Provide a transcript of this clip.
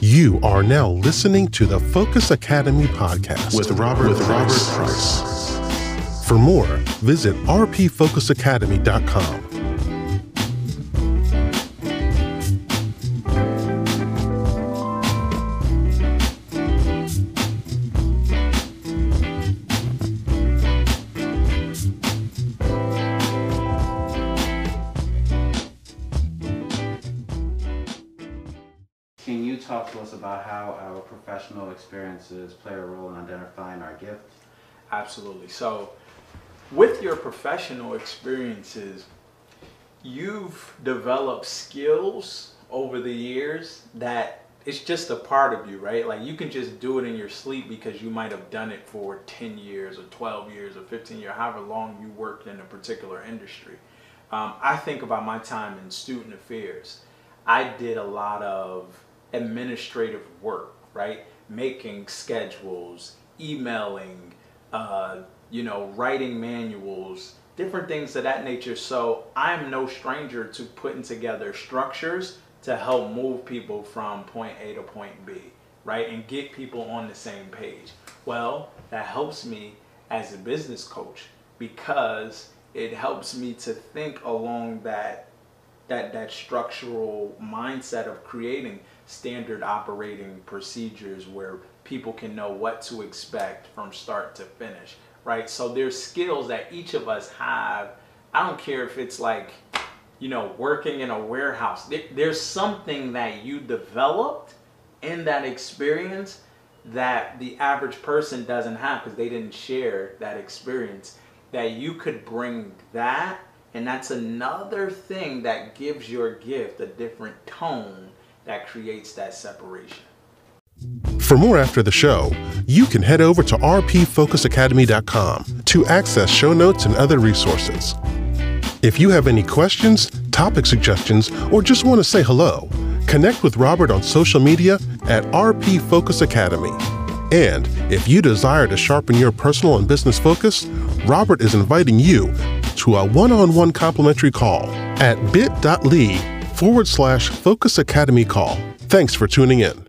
You are now listening to the Focus Academy podcast with Robert Price. For more, visit rpfocusacademy.com. Can you talk to us about how our professional experiences play a role in identifying our gift? Absolutely. So with your professional experiences, you've developed skills over the years that it's just a part of you, right? Like you can just do it in your sleep because you might have done it for 10 years or 12 years or 15 years, however long you worked in a particular industry. I think about my time in student affairs. I did a lot of administrative work, right? Making schedules, emailing, writing manuals, different things of that nature. So I'm no stranger to putting together structures to help move people from point A to point B, right? And get people on the same page. Well, that helps me as a business coach because it helps me to think along that structural mindset of creating standard operating procedures where people can know what to expect from start to finish, right? So there's skills that each of us have. I don't care if it's like, working in a warehouse. There's something that you developed in that experience that the average person doesn't have because they didn't share that experience, that you could bring that. And that's another thing that gives your gift a different tone that creates that separation. For more after the show, you can head over to rpfocusacademy.com to access show notes and other resources. If you have any questions, topic suggestions, or just want to say hello, connect with Robert on social media at RP Focus Academy. And if you desire to sharpen your personal and business focus, Robert is inviting you to a one-on-one complimentary call at bit.ly/Focus Academy call. Thanks for tuning in.